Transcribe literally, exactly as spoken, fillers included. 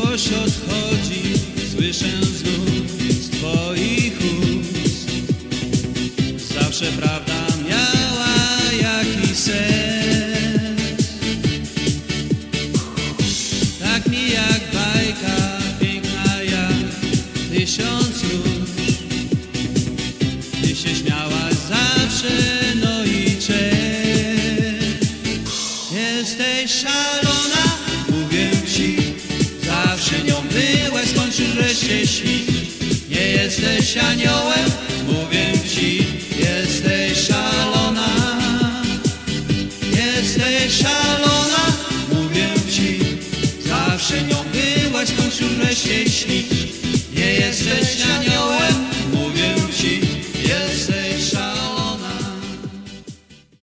miłość odchodzi, słyszę znów z twoich ust. Zawsze prawda miała jakiś sens. Tak mi jak bajka, piękna jak tysiąc róż. Ty się śmiałaś zawsze, no i cześć. Jesteś szalona, mówię ci, zawsze nią byłeś, skończysz wreszcie śnić. Nie jesteś aniołem, mówię ci, jesteś szalona. Jesteś szalona, mówię ci, zawsze nią byłaś, skończysz wreszcie śnić.